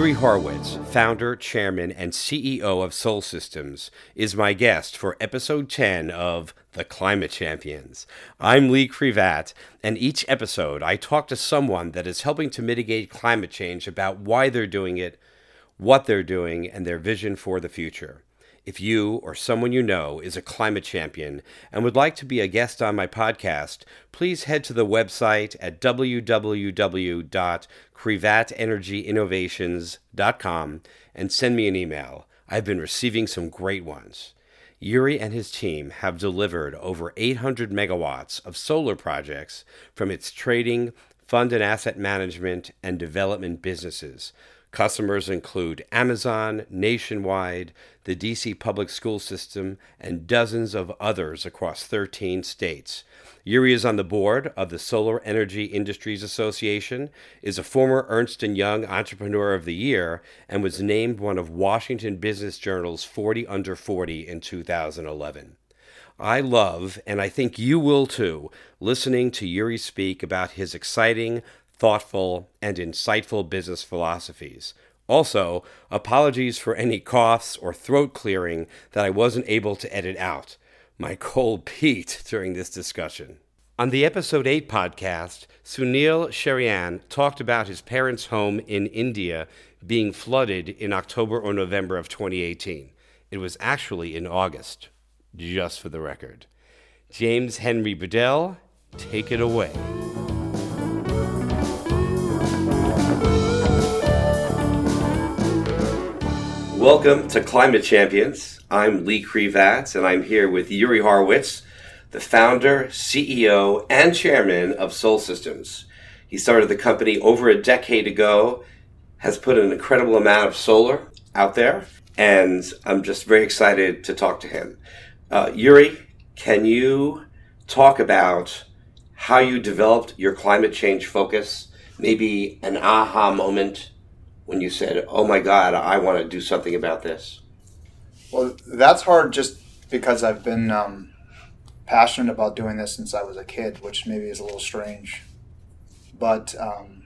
Yuri Horowitz, founder, chairman, and CEO of Sol Systems, is my guest for episode 10 of The Climate Champions. I'm Lee Krevat, and each episode I talk to someone that is helping to mitigate climate change about why they're doing it, what they're doing, and their vision for the future. If you or someone you know is a climate champion and would like to be a guest on my podcast, please head to the website at www.krevatenergyinnovations.com and send me an email. I've been receiving some great ones. Yuri and his team have delivered over 800 megawatts of solar projects from its trading, fund and asset management, and development businesses. Customers include Amazon, Nationwide, the DC Public School System, and dozens of others across 13 states. Yuri is on the board of the Solar Energy Industries Association, is a former Ernst & Young Entrepreneur of the Year, and was named one of Washington Business Journal's 40 Under 40 in 2011. I love, and I think you will too, listening to Yuri speak about his exciting, thoughtful, and insightful business philosophies. Also, apologies for any coughs or throat clearing that I wasn't able to edit out. My cold peaked during this discussion. On the Episode 8 podcast, Sunil Sherian talked about his parents' home in India being flooded in October or November of 2018. It was actually in August, just for the record. James Henry Bedell, take it away. Welcome to Climate Champions. I'm Lee Krevat, and I'm here with Yuri Horowitz, the founder, CEO, and chairman of Sol Systems. He started the company over a decade ago, has put an incredible amount of solar out there, and I'm just very excited to talk to him. Yuri, can you talk about how you developed your climate change focus, maybe an aha moment when you said, oh my God, I want to do something about this? Well, that's hard just because I've been passionate about doing this since I was a kid, which maybe is a little strange. But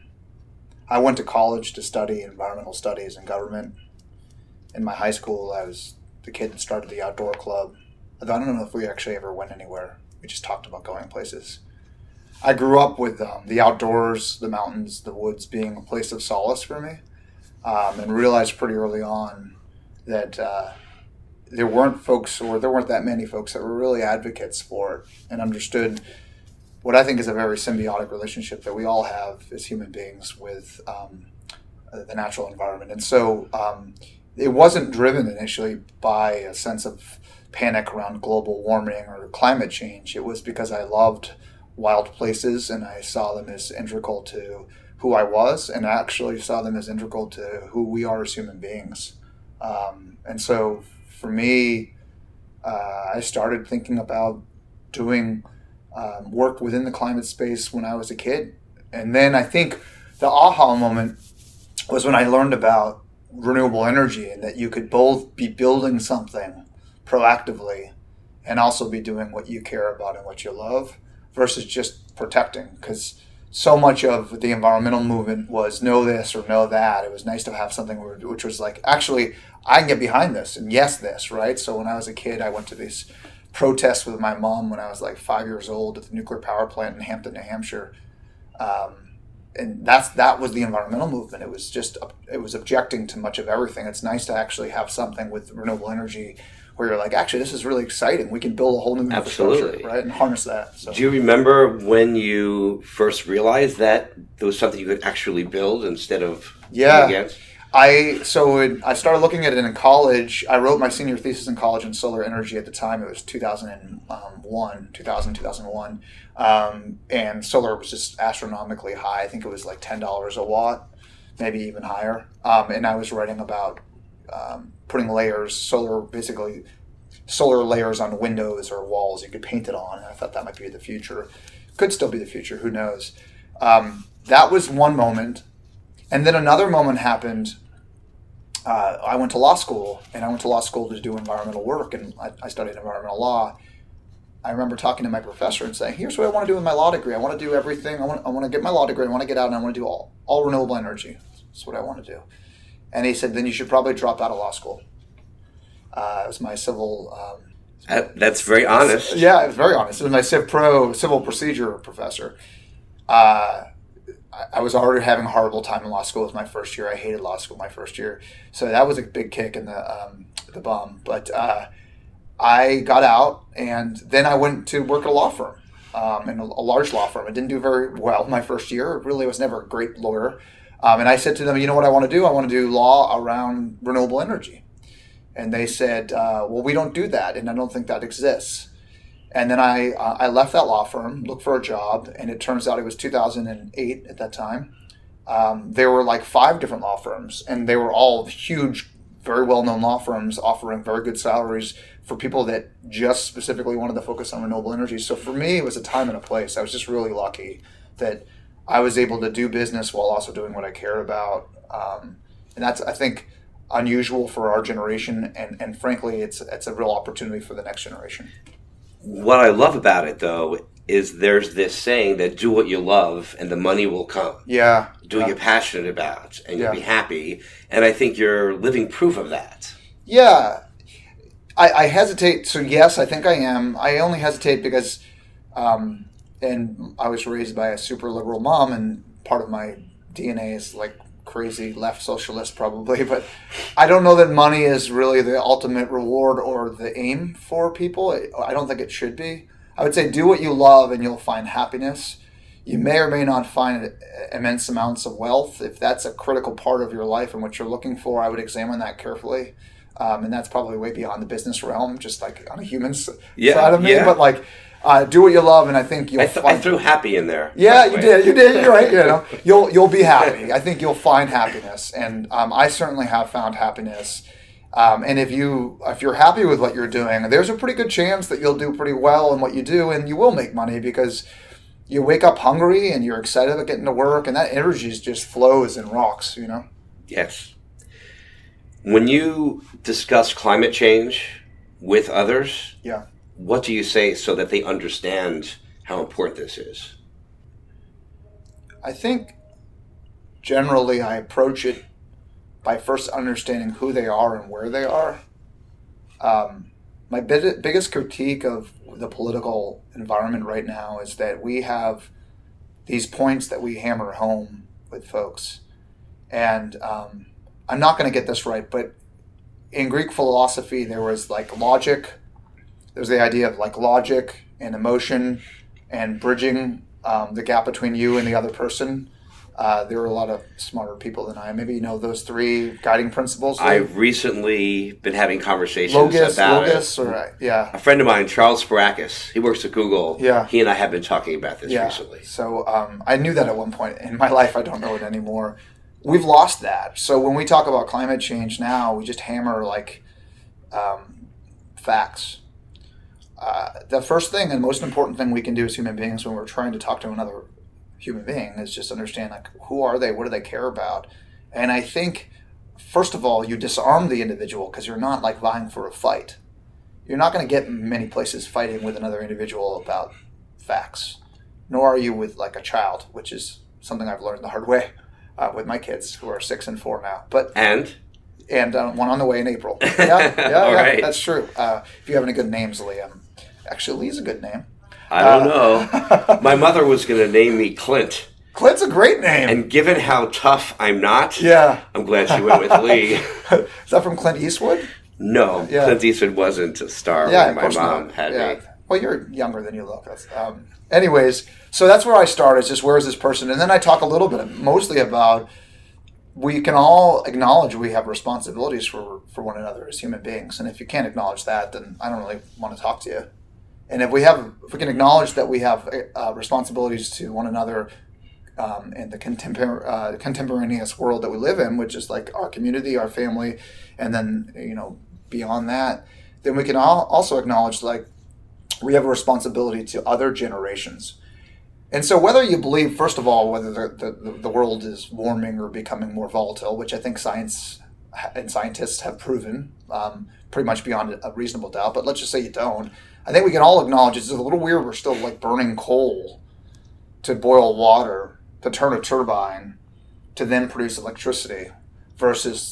I went to college to study environmental studies and government. In my high school, I was the kid that started the outdoor club. I don't know if we actually ever went anywhere. We just talked about going places. I grew up with the outdoors, the mountains, the woods being a place of solace for me. And realized pretty early on that there weren't that many folks that were really advocates for it and understood what I think is a very symbiotic relationship that we all have as human beings with the natural environment. And so it wasn't driven initially by a sense of panic around global warming or climate change. It was because I loved wild places and I saw them as integral to who I was, and I actually saw them as integral to who we are as human beings. And so for me, I started thinking about doing work within the climate space when I was a kid. And then I think the aha moment was when I learned about renewable energy and that you could both be building something proactively and also be doing what you care about and what you love versus just protecting. Because so much of the environmental movement was know this or know that. It was nice to have something which was like, actually, I can get behind this and yes, this, right? So when I was a kid, I went to these protests with my mom when I was like 5 years old at the nuclear power plant in Hampton, New Hampshire. And that was the environmental movement. It was objecting to much of everything. It's nice to actually have something with renewable energy where you're like, actually, this is really exciting. We can build a whole new infrastructure, right, and harness that. So. Do you remember when you first realized that there was something you could actually build instead of against? I started looking at it in college. I wrote my senior thesis in college in solar energy at the time. It was 2001. And solar was just astronomically high. I think it was like $10 a watt, maybe even higher. And I was writing about putting solar layers on windows or walls you could paint it on. And I thought that might be the future. Could still be the future, who knows. That was one moment. And then another moment happened. I went to law school, and I went to law school to do environmental work, and I studied environmental law. I remember talking to my professor and saying, here's what I want to do with my law degree. I want to do everything. I want to get my law degree. I want to get out, and I want to do all renewable energy. That's what I want to do. And he said, then you should probably drop out of law school. It was my civil... That's very honest. Yeah, it was very honest. It was my civil procedure professor. I was already having a horrible time in law school. It was my first year. I hated law school my first year. So that was a big kick in the bum. But I got out, and then I went to work at a law firm, in a large law firm. I didn't do very well my first year. Really was never a great lawyer. And I said to them, you know what I want to do? I want to do law around renewable energy. And they said, well, we don't do that, and I don't think that exists. And then I left that law firm, looked for a job, and it turns out it was 2008 at that time. There were like 5 different law firms, and they were all huge, very well-known law firms offering very good salaries for people that just specifically wanted to focus on renewable energy. So for me, it was a time and a place. I was just really lucky that I was able to do business while also doing what I cared about. And that's, I think, unusual for our generation, and frankly, it's a real opportunity for the next generation. What I love about it, though, is there's this saying that do what you love and the money will come. Yeah. Do what you're passionate about and you'll be happy. And I think you're living proof of that. Yeah. I hesitate. So yes, I think I am. I only hesitate because, and I was raised by a super liberal mom, and part of my DNA is like crazy left socialist probably, but I don't know that money is really the ultimate reward or the aim for people. I don't think it should be. I would say do what you love and you'll find happiness. You may or may not find immense amounts of wealth. If that's a critical part of your life and what you're looking for, I would examine that carefully. And that's probably way beyond the business realm, just like on a human side of me. But like, do what you love, and I think you'll find... I threw happy in there. Yeah, you did. You're right. You know, you'll be happy. I think you'll find happiness, and I certainly have found happiness. And if you're happy with what you're doing, there's a pretty good chance that you'll do pretty well in what you do, and you will make money because you wake up hungry and you're excited about getting to work, and that energy just flows and rocks. You know. Yes. When you discuss climate change with others, what do you say so that they understand how important this is? I think generally I approach it by first understanding who they are and where they are. My biggest critique of the political environment right now is that we have these points that we hammer home with folks. And I'm not going to get this right, but in Greek philosophy, there was like logic. There's the idea of like logic and emotion and bridging the gap between you and the other person. There were a lot of smarter people than I. Maybe you know those 3 guiding principles. I've recently been having conversations about it. A friend of mine, Charles Sparakis, he works at Google. Yeah. He and I have been talking about this recently. So I knew that at one point in my life. I don't know it anymore. We've lost that. So when we talk about climate change now, we just hammer like facts. The first thing and most important thing we can do as human beings when we're trying to talk to another human being is just understand like who are they, what do they care about, and I think first of all you disarm the individual because you're not like vying for a fight. You're not going to get many places fighting with another individual about facts, nor are you with like a child, which is something I've learned the hard way with my kids who are 6 and 4 now. But and one on the way in April. Yeah, right. That's true. If you have any good names, Liam. Actually, Lee's a good name. I don't know. My mother was going to name me Clint. Clint's a great name. And given how tough I'm not, I'm glad she went with Lee. Is that from Clint Eastwood? No, Clint Eastwood wasn't a star when my mom had me. Well, you're younger than you look. Anyways, so that's where I start. Is just where is this person? And then I talk a little bit, mostly about we can all acknowledge we have responsibilities for one another as human beings. And if you can't acknowledge that, then I don't really want to talk to you. And if we can acknowledge that we have responsibilities to one another in the contemporaneous world that we live in, which is like our community, our family, and then beyond that, then we can also acknowledge like we have a responsibility to other generations. And so whether you believe, first of all, whether the world is warming or becoming more volatile, which I think science and scientists have proven pretty much beyond a reasonable doubt, but let's just say you don't, I think we can all acknowledge it's a little weird we're still like burning coal to boil water, to turn a turbine, to then produce electricity, versus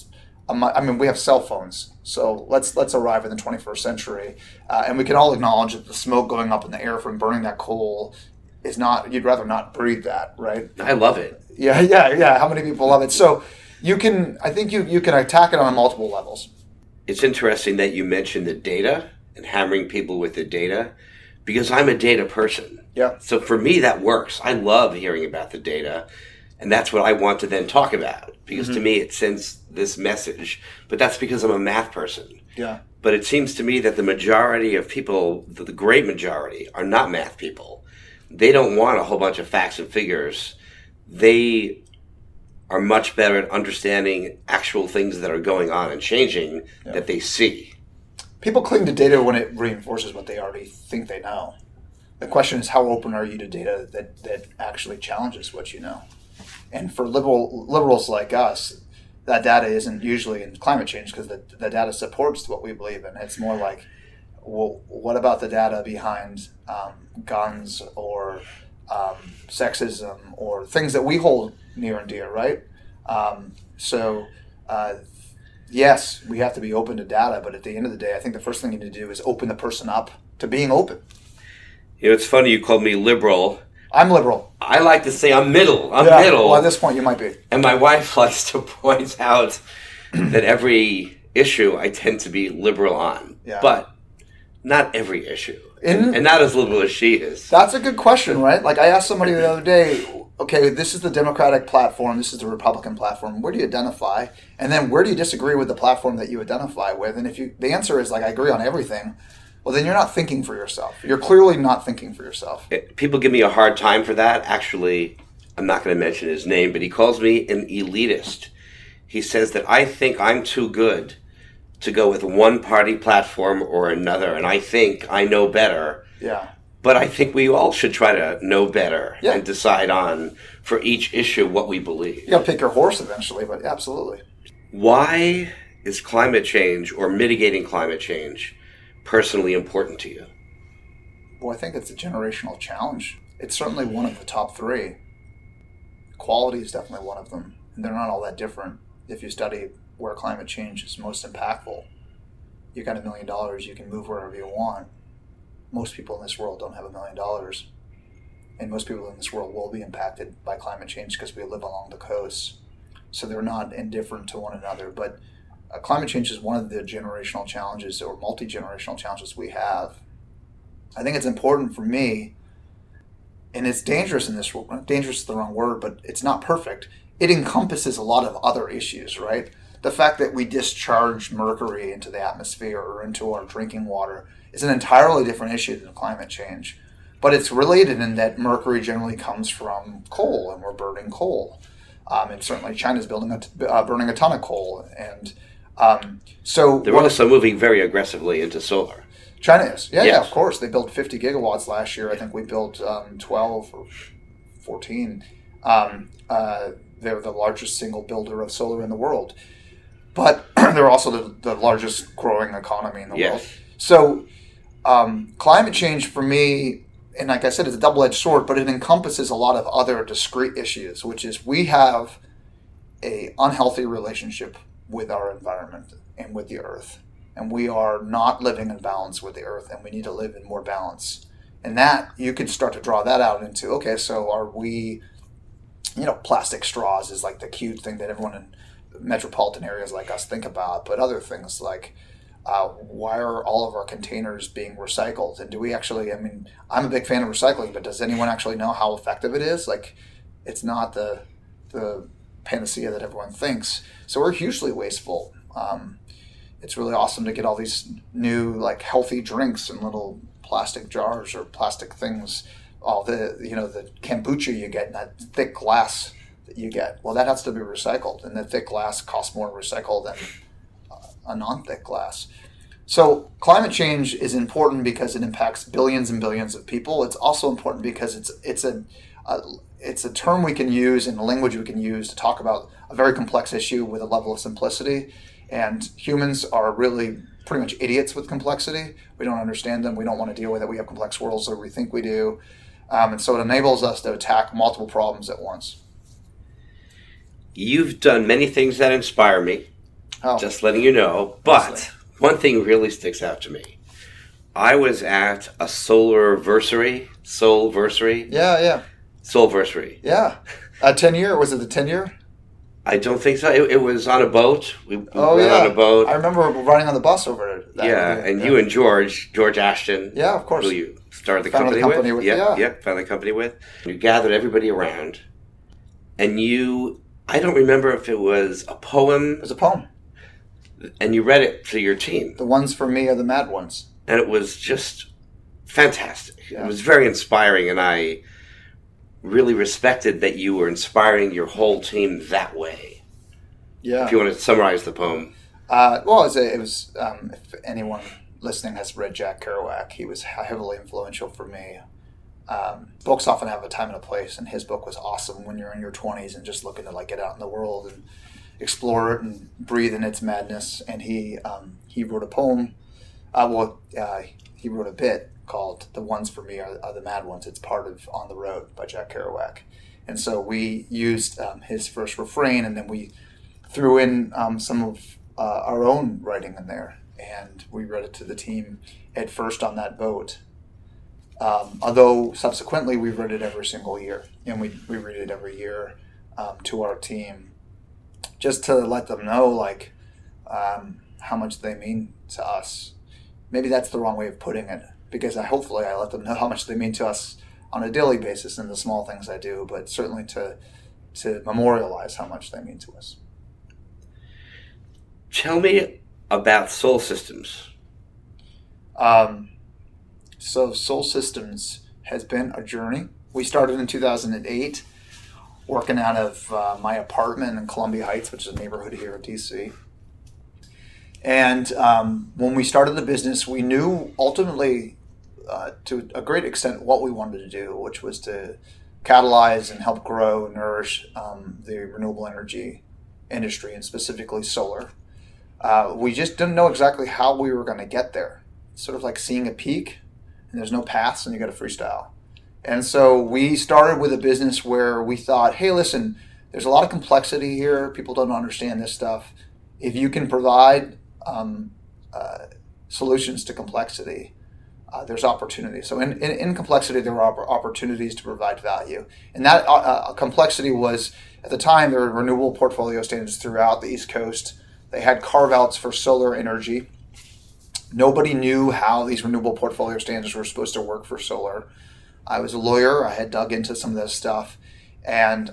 I mean, we have cell phones, so let's arrive in the 21st century, and we can all acknowledge that the smoke going up in the air from burning that coal is not. You'd rather not breathe that, right? I love it. Yeah. How many people love it? So I think you can attack it on multiple levels. It's interesting that you mentioned the data and hammering people with the data, because I'm a data person. Yeah. So for me, that works. I love hearing about the data. And that's what I want to then talk about, because to me it sends this message. But that's because I'm a math person. Yeah. But it seems to me that the majority of people, the great majority, are not math people. They don't want a whole bunch of facts and figures. They are much better at understanding actual things that are going on and changing that they see. People cling to data when it reinforces what they already think they know. The question is, how open are you to data that actually challenges what you know? And for liberals like us, that data isn't usually in climate change, because the data supports what we believe in. It's more like, well, what about the data behind guns or sexism or things that we hold near and dear, right? Yes, we have to be open to data, but at the end of the day, I think the first thing you need to do is open the person up to being open. You know, it's funny you called me liberal. I'm liberal. I like to say I'm middle. I'm middle. Well, at this point, you might be. And my wife likes to point out that every issue I tend to be liberal on. Yeah. But not every issue. And not as liberal as she is. That's a good question, right? Like, I asked somebody the other day, okay, this is the Democratic platform, this is the Republican platform. Where do you identify? And then where do you disagree with the platform that you identify with? And if the answer is, like, I agree on everything, well, then you're not thinking for yourself. You're clearly not thinking for yourself. People give me a hard time for that. Actually, I'm not going to mention his name, but he calls me an elitist. He says that I think I'm too good to go with one party platform or another, and I think I know better. Yeah. But I think we all should try to know better and decide on, for each issue, what we believe. You got to pick your horse eventually, but absolutely. Why is climate change, or mitigating climate change, personally important to you? Well, I think it's a generational challenge. It's certainly one of the top three. Quality is definitely one of them, and they're not all that different. If you study where climate change is most impactful, you got $1 million, you can move wherever you want. Most people in this world don't have $1 million, and most people in this world will be impacted by climate change because we live along the coast. So they're not indifferent to one another, but climate change is one of the generational challenges, or multi-generational challenges, we have. I think it's important for me, and it's dangerous in this world. Dangerous is the wrong word, but it's not perfect. It encompasses a lot of other issues, right? The fact that we discharge mercury into the atmosphere or into our drinking water is an entirely different issue than climate change. But it's related in that mercury generally comes from coal, and we're burning coal. And certainly China's burning a ton of coal. And so they're also moving very aggressively into solar. China is. Yeah, of course. They built 50 gigawatts last year. I think we built 12 or 14. They're the largest single builder of solar in the world. But they're also the largest growing economy in the world. So climate change for me, and like I said, it's a double-edged sword, but it encompasses a lot of other discrete issues, which is we have an unhealthy relationship with our environment and with the earth. And we are not living in balance with the earth, and we need to live in more balance. And that, you can start to draw that out into, okay, so are we, plastic straws is like the cute thing that everyone in metropolitan areas like us think about, but other things like, why are all of our containers being recycled? And do we actually, I'm a big fan of recycling, but does anyone actually know how effective it is? Like, it's not the panacea that everyone thinks. So we're hugely wasteful. It's really awesome to get all these new, like, healthy drinks in little plastic jars or plastic things. All the kombucha you get in that thick glass that you get. Well, that has to be recycled, and the thick glass costs more to recycle than a non-thick glass. So climate change is important because it impacts billions and billions of people. It's also important because it's a term we can use and a language we can use to talk about a very complex issue with a level of simplicity. And humans are really pretty much idiots with complexity. We don't understand them. We don't want to deal with it. We have complex worlds that we think we do. And so it enables us to attack multiple problems at once. You've done many things that inspire me. Oh, Just letting you know. But one thing really sticks out to me. I was at a Soulversary. yeah. Soulversary. Yeah. A 10-year? Was it the 10-year? I don't think so. It was on a boat. We went yeah. on a boat. I remember riding on the bus over there. You and George Ashton. Yeah, of course. Who you started the Founded company with. Yeah, founded the company with. You gathered everybody around. And I don't remember if it was a poem. It was a poem. And you read it to your team. The ones for me are the mad ones. And it was just fantastic. Yeah. It was very inspiring, and I really respected that you were inspiring your whole team that way. Yeah. If you want to summarize the poem. It was if anyone listening has read Jack Kerouac, he was heavily influential for me. Books often have a time and a place, and his book was awesome when you're in your 20s and just looking to get out in the world and explore it and breathe in its madness. And he wrote a poem. He wrote a bit called "The Ones for Me are the Mad Ones." It's part of "On the Road" by Jack Kerouac, and so we used his first refrain, and then we threw in some of our own writing in there, and we read it to the team at first on that boat. Although subsequently we read it every single year, and we read it every year to our team, just to let them know how much they mean to us. Maybe that's the wrong way of putting it, because hopefully I let them know how much they mean to us on a daily basis in the small things I do, but certainly to memorialize how much they mean to us. Tell me about Soul Systems. So Soul Systems has been a journey. We started in 2008, working out of my apartment in Columbia Heights, which is a neighborhood here in DC. And when we started the business, we knew ultimately, to a great extent, what we wanted to do, which was to catalyze and help grow and nourish the renewable energy industry, and specifically solar. We just didn't know exactly how we were going to get there. It's sort of like seeing a peak, and there's no paths, and you got to freestyle. And so we started with a business where we thought, hey, listen, there's a lot of complexity here. People don't understand this stuff. If you can provide solutions to complexity, there's opportunity. So in complexity, there are opportunities to provide value. And that complexity was, at the time, there were renewable portfolio standards throughout the East Coast. They had carve-outs for solar energy. Nobody knew how these renewable portfolio standards were supposed to work for solar. I was a lawyer. I had dug into some of this stuff. And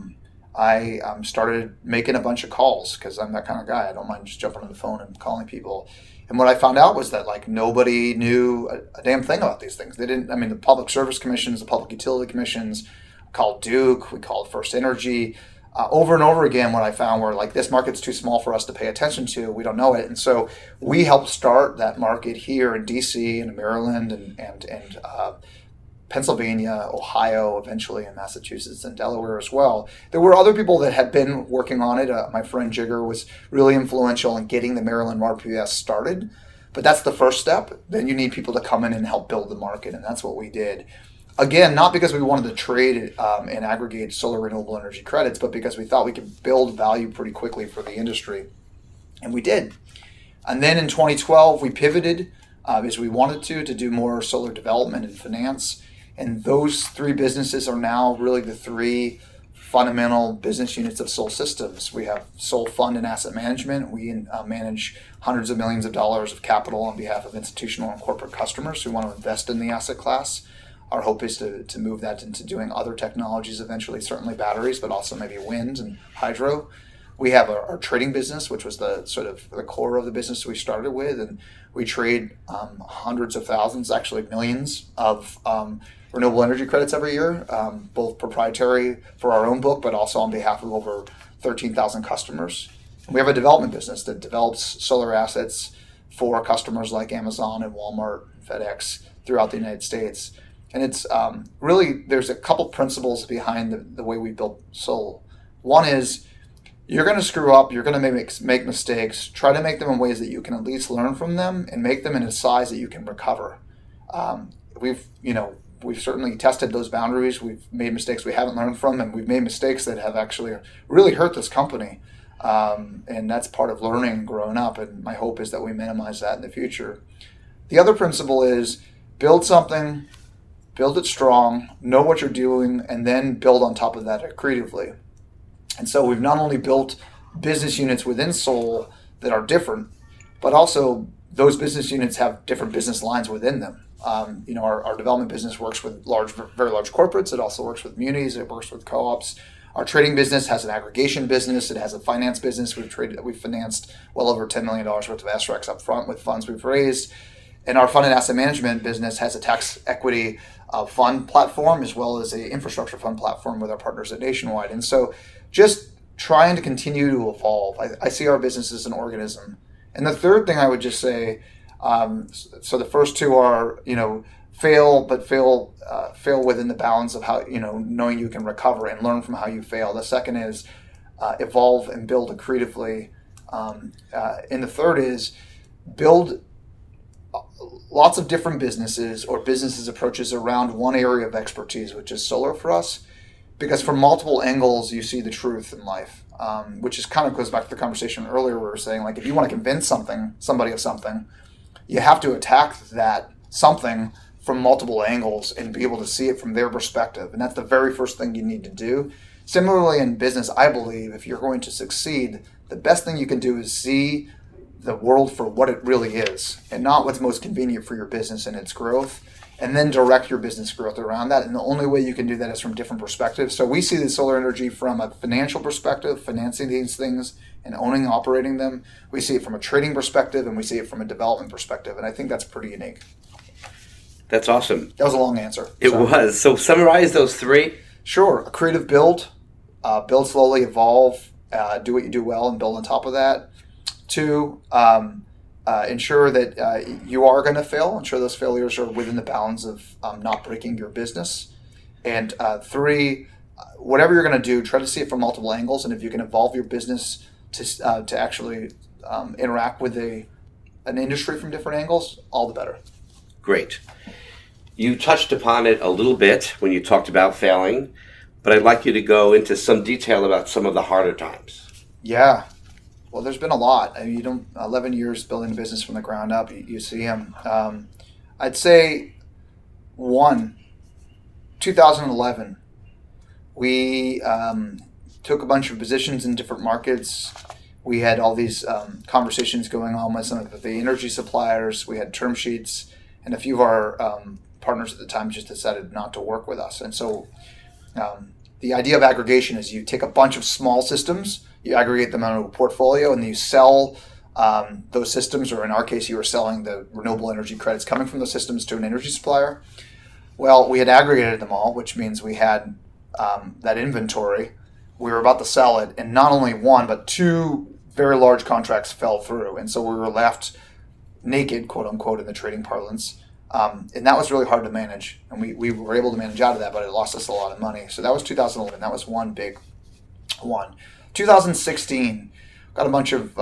I started making a bunch of calls, because I'm that kind of guy. I don't mind just jumping on the phone and calling people. And what I found out was that nobody knew a damn thing about these things. They didn't. I mean, the public service commissions, the public utility commissions, called Duke, we called First Energy. Over and over again, what I found were this market's too small for us to pay attention to. We don't know it. And so we helped start that market here in DC and Maryland and Pennsylvania, Ohio, eventually in Massachusetts and Delaware as well. There were other people that had been working on it. My friend Jigger was really influential in getting the Maryland RPS started. But that's the first step. Then you need people to come in and help build the market, and that's what we did. Again, not because we wanted to trade and aggregate solar renewable energy credits, but because we thought we could build value pretty quickly for the industry. And we did. And then in 2012, we pivoted because we wanted to do more solar development and finance. And those three businesses are now really the three fundamental business units of Soul Systems. We have Soul Fund and Asset Management. We manage hundreds of millions of dollars of capital on behalf of institutional and corporate customers who want to invest in the asset class. Our hope is to move that into doing other technologies eventually, certainly batteries, but also maybe wind and hydro. We have our trading business, which was the sort of the core of the business we started with, and we trade hundreds of thousands, actually millions of renewable energy credits every year, both proprietary for our own book, but also on behalf of over 13,000 customers. And we have a development business that develops solar assets for customers like Amazon and Walmart, FedEx throughout the United States. And it's really, there's a couple principles behind the way we build Soul. One is, you're going to screw up, you're going to make mistakes, try to make them in ways that you can at least learn from them and make them in a size that you can recover. We've certainly tested those boundaries. We've made mistakes we haven't learned from, and we've made mistakes that have actually really hurt this company. And that's part of learning and growing up. And my hope is that we minimize that in the future. The other principle is build something, build it strong, know what you're doing, and then build on top of that creatively. And so we've not only built business units within Sol that are different, but also those business units have different business lines within them. Our development business works with very large corporates. It also works with munis. It works with co-ops. Our trading business has an aggregation business. It has a finance business. We've financed well over $10 million worth of SREX up front with funds we've raised. And our fund and asset management business has a tax equity fund platform as well as an infrastructure fund platform with our partners at Nationwide. And so just trying to continue to evolve. I see our business as an organism. And the third thing I would just say, so the first two are, fail within the balance of how, knowing you can recover and learn from how you fail. The second is evolve and build creatively. And the third is build lots of different businesses or businesses approaches around one area of expertise, which is solar for us, because from multiple angles you see the truth in life, which is kind of goes back to the conversation earlier where we were saying, like, if you want to convince somebody of something, you have to attack that something from multiple angles and be able to see it from their perspective. And that's the very first thing you need to do. Similarly in business, I believe if you're going to succeed, the best thing you can do is see the world for what it really is and not what's most convenient for your business and its growth, and then direct your business growth around that. And the only way you can do that is from different perspectives. So we see the solar energy from a financial perspective, financing these things and owning and operating them. We see it from a trading perspective, and we see it from a development perspective. And I think that's pretty unique. That's awesome. That was a long answer. It was. So summarize those three. Sure. A creative build, build slowly, evolve, do what you do well, and build on top of that. 2, ensure that you are going to fail. Ensure those failures are within the bounds of not breaking your business. And 3, whatever you're going to do, try to see it from multiple angles. And if you can evolve your business to actually interact with an industry from different angles, all the better. Great. You touched upon it a little bit when you talked about failing, but I'd like you to go into some detail about some of the harder times. Yeah. Well, there's been a lot. 11 years building a business from the ground up, you see them. I'd say 2011, we took a bunch of positions in different markets. We had all these conversations going on with some of the energy suppliers. We had term sheets, and a few of our partners at the time just decided not to work with us. And so the idea of aggregation is you take a bunch of small systems, you aggregate them into a portfolio, and then you sell those systems, or in our case, you were selling the renewable energy credits coming from those systems to an energy supplier. Well, we had aggregated them all, which means we had that inventory. We were about to sell it, and not only one, but 2 very large contracts fell through. And so we were left naked, quote unquote, in the trading parlance. And that was really hard to manage. And we were able to manage out of that, but it lost us a lot of money. So that was 2011. That was one big one. 2016, got a bunch of,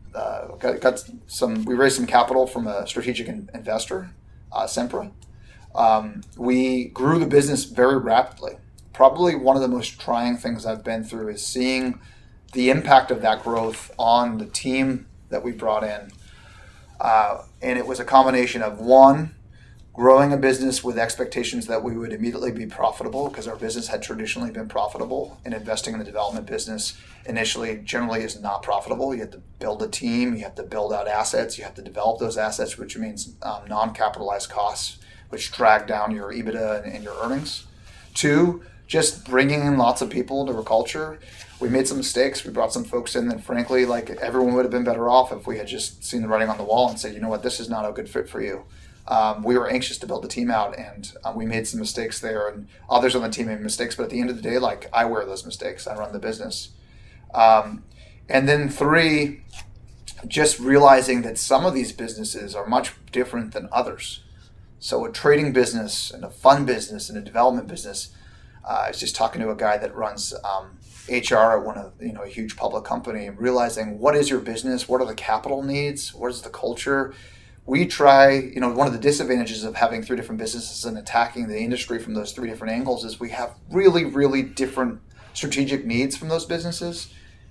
we raised some capital from a strategic investor, Sempra. We grew the business very rapidly. Probably one of the most trying things I've been through is seeing the impact of that growth on the team that we brought in. And it was a combination of, 1, growing a business with expectations that we would immediately be profitable, because our business had traditionally been profitable, and investing in the development business initially generally is not profitable. You have to build a team, you have to build out assets, you have to develop those assets, which means non-capitalized costs, which drag down your EBITDA and your earnings. 2, just bringing in lots of people into our culture. We made some mistakes. We brought some folks in that, frankly, like, everyone would have been better off if we had just seen the writing on the wall and said, you know what, this is not a good fit for you. We were anxious to build the team out, and we made some mistakes there, and others on the team made mistakes. But at the end of the day, like, I wear those mistakes. I run the business. And then 3, just realizing that some of these businesses are much different than others. So a trading business and a fund business and a development business. I was just talking to a guy that runs HR at one of a huge public company, and realizing, what is your business? What are the capital needs? What is the culture? We try, one of the disadvantages of having 3 different businesses and attacking the industry from those 3 different angles is we have really, really different strategic needs from those businesses.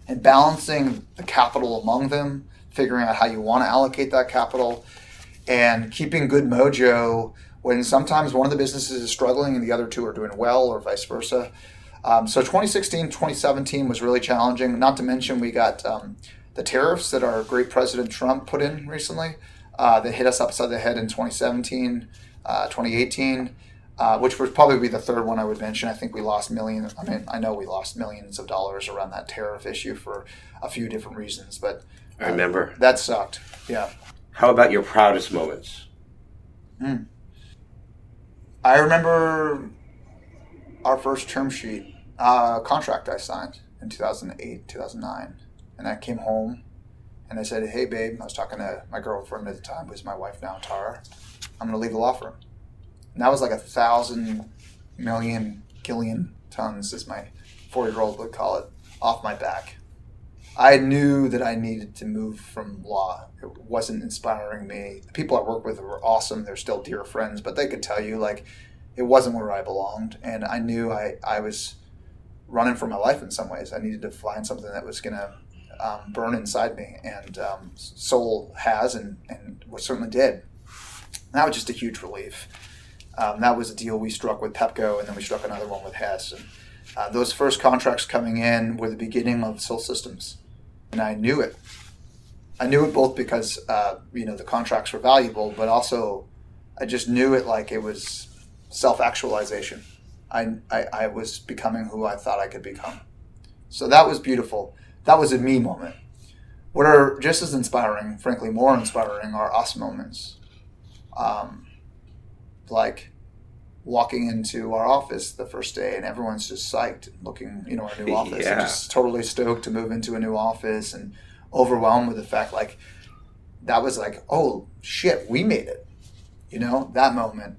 and balancing the capital among them, figuring out how you want to allocate that capital, and keeping good mojo when sometimes one of the businesses is struggling and the other two are doing well, or vice versa. So 2016, 2017 was really challenging. Not to mention we got the tariffs that our great President Trump put in recently that hit us upside the head in 2017, 2018, which would probably be the third one I would mention. I think we lost millions. I mean, I know we lost millions of dollars around that tariff issue for a few different reasons, but I remember. That sucked. Yeah. How about your proudest moments? I remember our first term sheet contract I signed in 2008, 2009. And I came home and I said, hey, babe, I was talking to my girlfriend at the time, who's my wife now, Tara. I'm going to leave the law firm. And that was like 1,000 million killion tons, as my 4-year-old would call it, off my back. I knew that I needed to move from law. It wasn't inspiring me. The people I work with were awesome. They're still dear friends, but they could tell you, like, it wasn't where I belonged. And I knew I was running for my life in some ways. I needed to find something that was going to burn inside me. And Soul has and certainly did. And that was just a huge relief. That was a deal we struck with Pepco, and then we struck another one with Hess. And those first contracts coming in were the beginning of Soul Systems. And I knew it. I knew it both because, the contracts were valuable, but also I just knew it like it was self-actualization. I was becoming who I thought I could become. So that was beautiful. That was a me moment. What are just as inspiring, frankly more inspiring, are us moments. Like walking into our office the first day and everyone's just psyched looking, our new office. Yeah. Just totally stoked to move into a new office and overwhelmed with the fact, like, that was like, oh shit, we made it. That moment.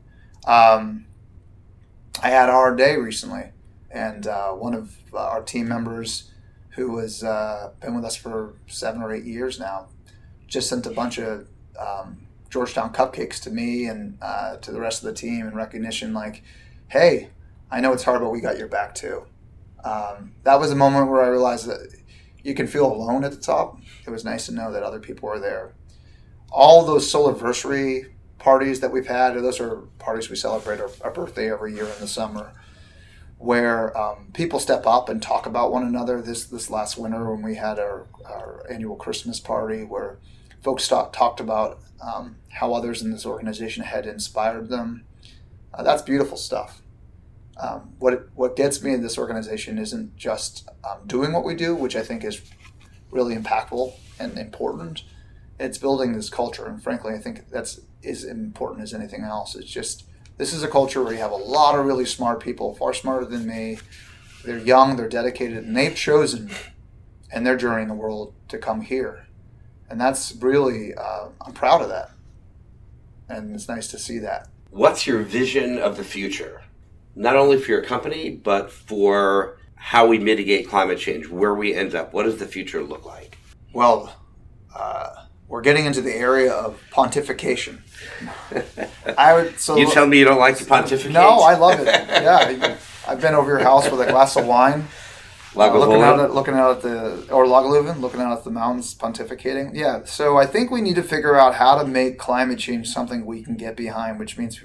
I had our day recently, and one of our team members who has been with us for 7 or 8 years now just sent a bunch of Georgetown cupcakes to me and to the rest of the team in recognition, like, hey, I know it's hard, but we got your back too. That was a moment where I realized that you can feel alone at the top. It was nice to know that other people were there. All those Soulversary parties that we've had, those are parties we celebrate our birthday every year in the summer, where people step up and talk about one another. This last winter when we had our annual Christmas party, where folks talked about how others in this organization had inspired them. That's beautiful stuff. What gets me in this organization isn't just doing what we do, which I think is really impactful and important. It's building this culture, and frankly, I think that's as important as anything else. It's just, this is a culture where you have a lot of really smart people, far smarter than me. They're young, they're dedicated, and they've chosen in their journey in the world to come here. And that's really, I'm proud of that. And it's nice to see that. What's your vision of the future? Not only for your company, but for how we mitigate climate change, where we end up. What does the future look like? Well, we're getting into the area of pontification. You tell me you don't like to pontificate? No, I love it. Yeah, I've been over your house with a glass of wine, looking out at Lagavulin, looking out at the mountains, pontificating. Yeah, so I think we need to figure out how to make climate change something we can get behind, which means,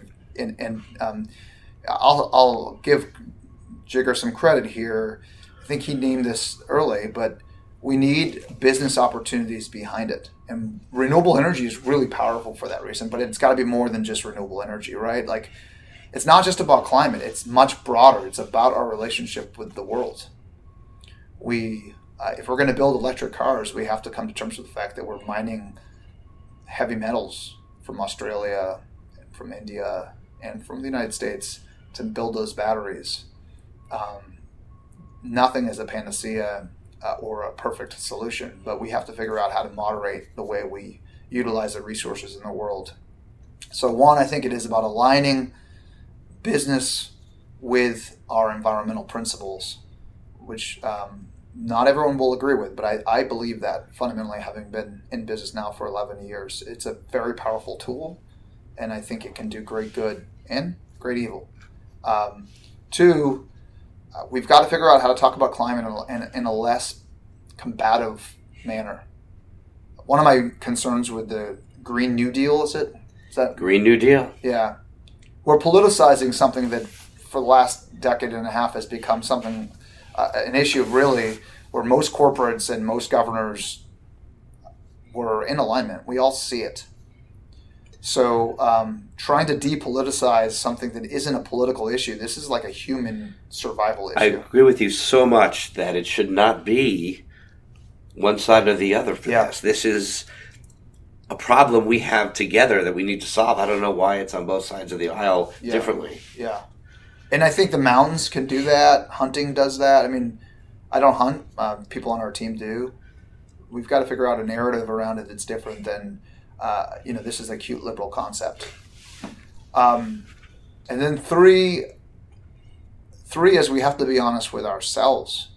I'll give Jigar some credit here. I think he named this early, but we need business opportunities behind it. And renewable energy is really powerful for that reason, but it's got to be more than just renewable energy, right? Like, it's not just about climate. It's much broader. It's about our relationship with the world. If we're going to build electric cars, we have to come to terms with the fact that we're mining heavy metals from Australia, from India, and from the United States to build those batteries. Nothing is a panacea or a perfect solution, but we have to figure out how to moderate the way we utilize the resources in the world. So one, I think it is about aligning business with our environmental principles, which not everyone will agree with, but I believe that fundamentally, having been in business now for 11 years, it's a very powerful tool, and I think it can do great good and great evil. Two, we've got to figure out how to talk about climate in a less combative manner. One of my concerns with the Green New Deal, is that Green New Deal? Yeah. We're politicizing something that for the last decade and a half has become something, an issue really where most corporates and most governors were in alignment. We all see it. So trying to depoliticize something that isn't a political issue, this is like a human survival issue. I agree with you so much that it should not be one side or the other for this. This is a problem we have together that we need to solve. I don't know why it's on both sides of the aisle differently. Yeah. And I think the mountains can do that. Hunting does that. I mean, I don't hunt. People on our team do. We've got to figure out a narrative around it that's different than, this is a cute liberal concept. And then three is we have to be honest with ourselves.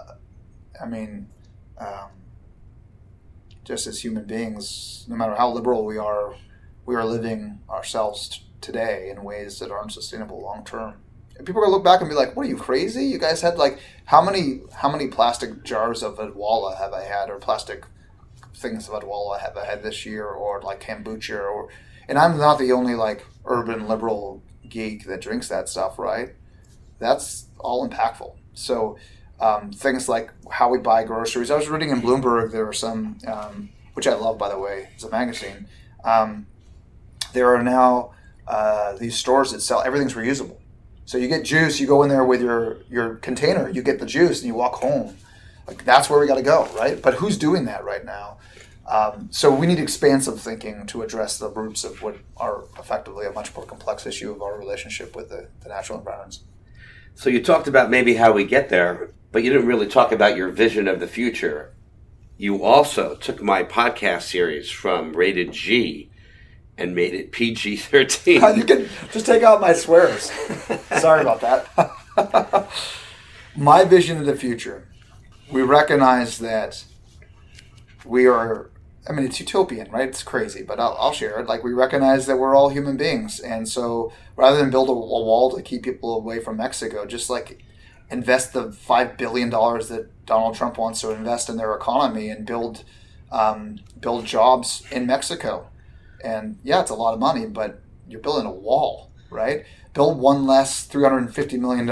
Just as human beings, no matter how liberal we are living ourselves today in ways that aren't sustainable long term. And people are going to look back and be like, what are you, crazy? You guys had how many plastic jars of Adwala have I had, or plastic things of Adwala have I had this year, or like kombucha, and I'm not the only urban liberal geek that drinks that stuff, right? That's all impactful. So things like how we buy groceries. I was reading in Bloomberg, there are some, which I love, by the way, it's a magazine. There are now these stores that sell, everything's reusable. So you get juice, you go in there with your container, you get the juice, and you walk home. That's where we got to go, right? But who's doing that right now? So we need expansive thinking to address the roots of what are effectively a much more complex issue of our relationship with the natural environments. So you talked about maybe how we get there, but you didn't really talk about your vision of the future. You also took my podcast series from rated G and made it PG-13. You can just take out my swears. Sorry about that. My vision of the future. We recognize that we are, it's utopian, right? It's crazy, but I'll share it. We recognize that we're all human beings. And so rather than build a wall to keep people away from Mexico, just invest the $5 billion that Donald Trump wants to invest in their economy and build jobs in Mexico. And yeah, it's a lot of money, but you're building a wall, right? Build one less $350 million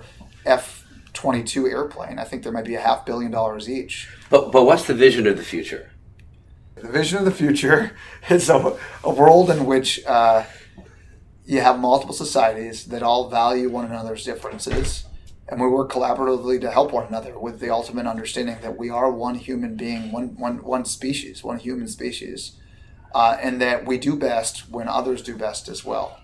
F-22 airplane. I think there might be $500 million each. But what's the vision of the future? The vision of the future is a world in which you have multiple societies that all value one another's differences, and we work collaboratively to help one another with the ultimate understanding that we are one human being, one species, one human species. And that we do best when others do best as well.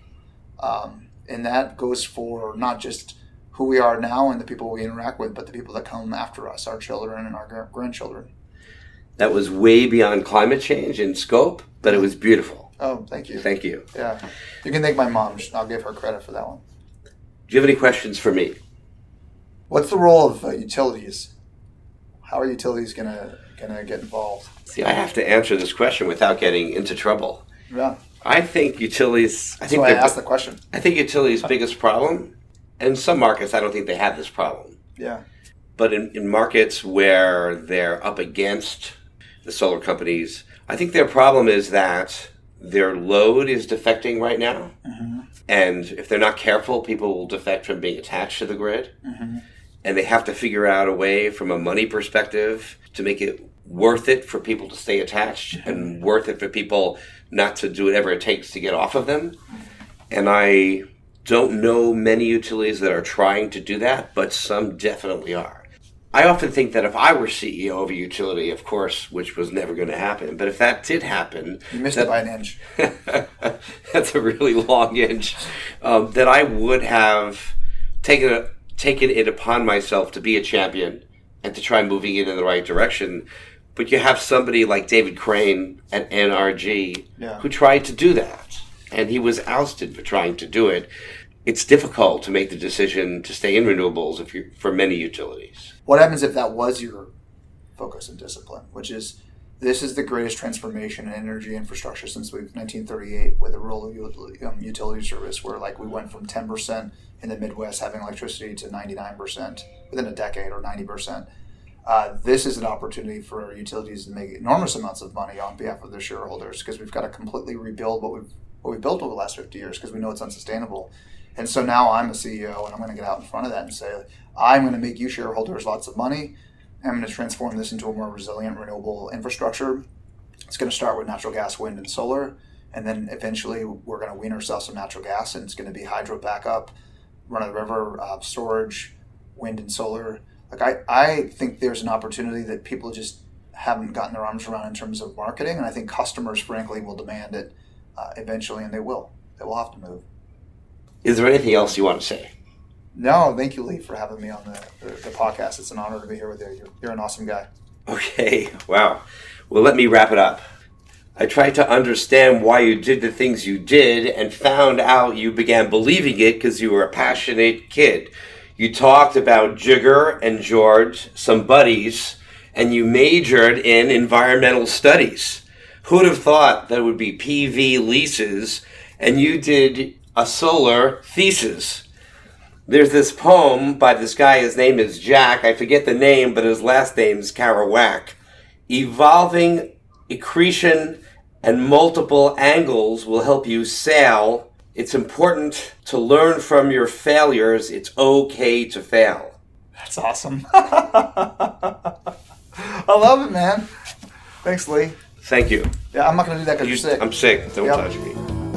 And that goes for not just who we are now and the people we interact with, but the people that come after us, our children and our grandchildren. That was way beyond climate change in scope, but it was beautiful. Oh, thank you. Thank you. Yeah. You can thank my mom. I'll give her credit for that one. Do you have any questions for me? What's the role of utilities? How are utilities going to get involved? See, I have to answer this question without getting into trouble. Yeah. I think utilities... That's why I asked the question. I think utilities' biggest problem, and some markets I don't think they have this problem. Yeah. But in markets where they're up against the solar companies, I think their problem is that their load is defecting right now. Mm-hmm. And if they're not careful, people will defect from being attached to the grid. Mm-hmm. And they have to figure out a way from a money perspective to make it worth it for people to stay attached and worth it for people not to do whatever it takes to get off of them. And I don't know many utilities that are trying to do that, but some definitely are. I often think that if I were CEO of a utility, of course, which was never going to happen, but if that did happen... You missed it by an inch. That's a really long inch. That I would have taken it upon myself to be a champion and to try moving it in the right direction. But you have somebody like David Crane at NRG who tried to do that, and he was ousted for trying to do it. It's difficult to make the decision to stay in renewables for many utilities. What happens if that was your focus and discipline, which is this is the greatest transformation in energy infrastructure since 1938 with the rural utility service, where we went from 10% in the Midwest having electricity to 99% within a decade, or 90%. This is an opportunity for utilities to make enormous amounts of money on behalf of their shareholders, because we've got to completely rebuild what we've built over the last 50 years, because we know it's unsustainable. And so now I'm a CEO, and I'm going to get out in front of that and say, I'm going to make you shareholders lots of money. I'm going to transform this into a more resilient, renewable infrastructure. It's going to start with natural gas, wind, and solar. And then eventually we're going to wean ourselves on natural gas, and it's going to be hydro backup, run-of-the-river storage, wind and solar. Like I think there's an opportunity that people just haven't gotten their arms around in terms of marketing. And I think customers, frankly, will demand it eventually, and they will. They will have to move. Is there anything else you want to say? No, thank you, Lee, for having me on the podcast. It's an honor to be here with you. You're an awesome guy. Okay, wow. Well, let me wrap it up. I tried to understand why you did the things you did and found out you began believing it because you were a passionate kid. You talked about Jigger and George, some buddies, and you majored in environmental studies. Who'd have thought that would be PV leases, and you did a solar thesis? There's this poem by this guy, his name is Jack, I forget the name, but his last name's Kerouac. Evolving accretion and multiple angles will help you sail. It's important to learn from your failures. It's okay to fail. That's awesome. I love it, man. Thanks, Lee. Thank you. Yeah, I'm not going to do that because you're sick. I'm sick. Don't touch me.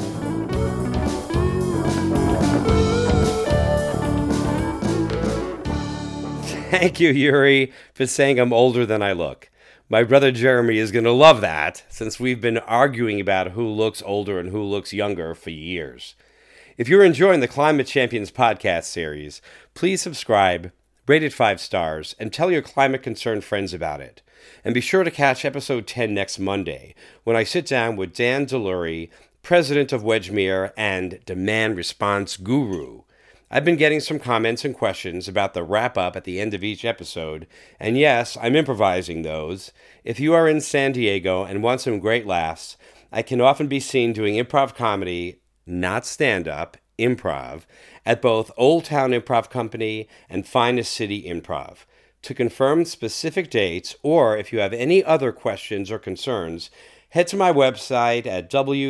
Thank you, Yuri, for saying I'm older than I look. My brother Jeremy is going to love that, since we've been arguing about who looks older and who looks younger for years. If you're enjoying the Climate Champions podcast series, please subscribe, rate it 5 stars, and tell your climate-concerned friends about it. And be sure to catch episode 10 next Monday, when I sit down with Dan Delury, president of Wedgmere and demand response guru. I've been getting some comments and questions about the wrap-up at the end of each episode, and yes, I'm improvising those. If you are in San Diego and want some great laughs, I can often be seen doing improv comedy, not stand-up, improv, at both Old Town Improv Company and Finest City Improv. To confirm specific dates, or if you have any other questions or concerns, head to my website at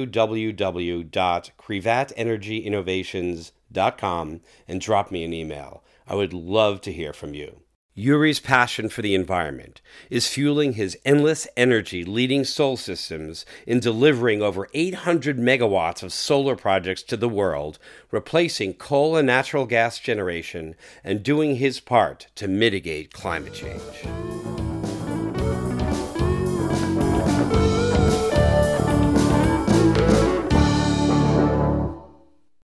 www.crevatenergyinnovations.com and drop me an email. I would love to hear from you. Yuri's passion for the environment is fueling his endless energy leading Sol Systems in delivering over 800 megawatts of solar projects to the world, replacing coal and natural gas generation, and doing his part to mitigate climate change.